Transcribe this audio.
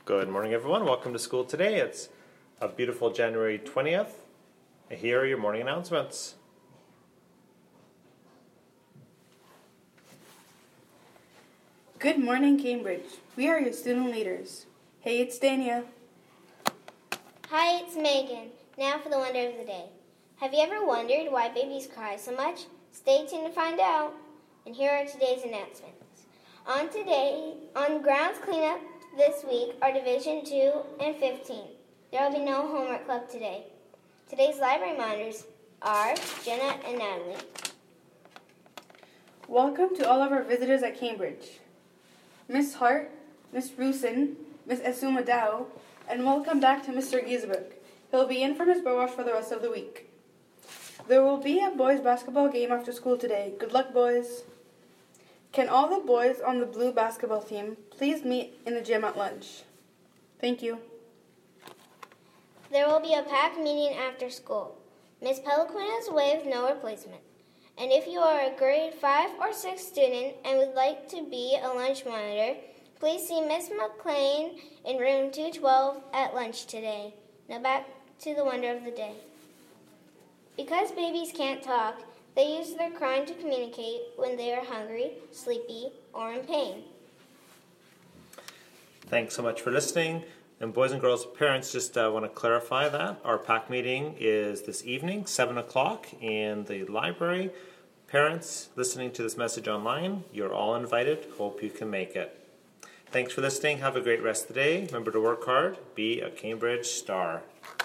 Good morning, everyone. Welcome to school today. It's a beautiful January 20th. Here are your morning announcements. Good morning, Cambridge. We are your student leaders. Hey, it's Dania. Hi, it's Megan. Now for the wonder of the day. Have you ever wondered why babies cry so much? Stay tuned to find out. And here are today's announcements. On grounds cleanup this week are Division 2 and 15. There will be no homework club today. Today's library monitors are Jenna and Natalie. Welcome to all of our visitors at Cambridge. Miss Hart, Miss Rusin, Miss Esuma Dow, and welcome back to Mr. Giesbrook. He'll be in for Miss Burwash for the rest of the week. There will be a boys' basketball game after school today. Good luck, boys. Can all the boys on the blue basketball team please meet in the gym at lunch? Thank you. There will be a packed meeting after school. Miss Peliquin has waived no replacement. And if you are a grade 5 or 6 student and would like to be a lunch monitor, please see Miss McLean in room 212 at lunch today. Now back to the wonder of the day. Because babies can't talk, they use their crying to communicate when they are hungry, sleepy, or in pain. Thanks so much for listening. And boys and girls parents, just want to clarify that our PAC meeting is this evening, 7 o'clock in the library. Parents listening to this message online, you're all invited. Hope you can make it. Thanks for listening. Have a great rest of the day. Remember to work hard. Be a Cambridge star.